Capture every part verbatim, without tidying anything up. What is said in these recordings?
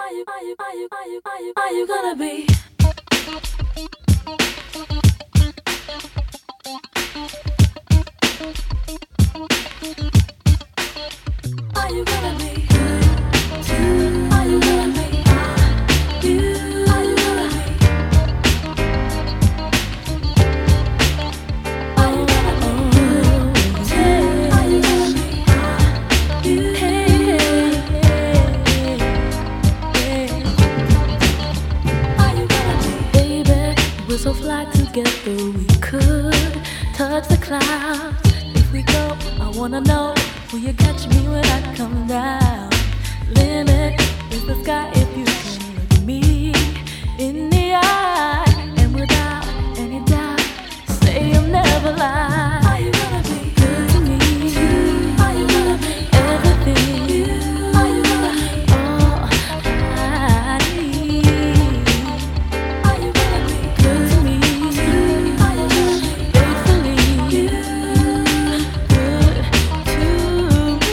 are you, are you, are you, are you, are you, are you gonna be? Are you gonna be? Are you gonna be? You, are you gonna be? Are you gonna be? Are you gonna be? You, are you gonna be? Baby, we're so fly together we could touch the clouds. If we go, I wanna know, will you catch me when I come down? Limit is the sky if you can look me in the eye, and without any doubt, say you'll never lie. Are you gonna be good to me? Are you gonna be everything? Are you gonna be all I need? Are you gonna be good to me? Are you gonna be faithfully good to me?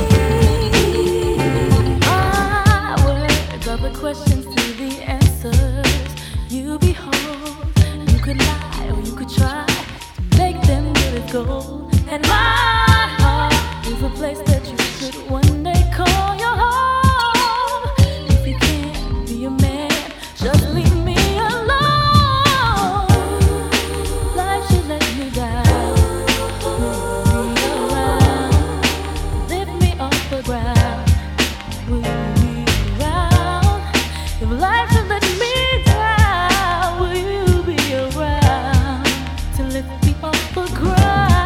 My words are the questions to the answers you behold. You could lie or you could try to make them good as gold. And my heart is a place that you could one day call your home. If you can't be a man, just leave me alone. Life should let me down. Will be around. Lift me off the ground. Will you be around? If life should let me down, will you be around to lift me off the ground?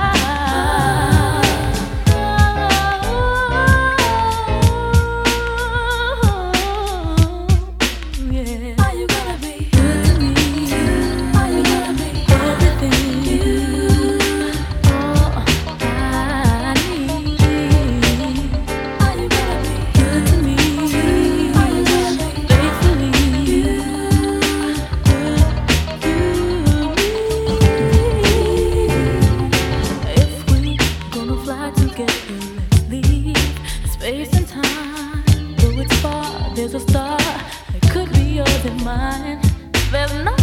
Yeah. Are you gonna be good to me? Are you gonna be everything? All I need. Are you gonna be good to me? Are you gonna be faithfully good to me? If we gonna fly together, let's leave space and time. Though it's far, there's a star that could be yours and mine. There's no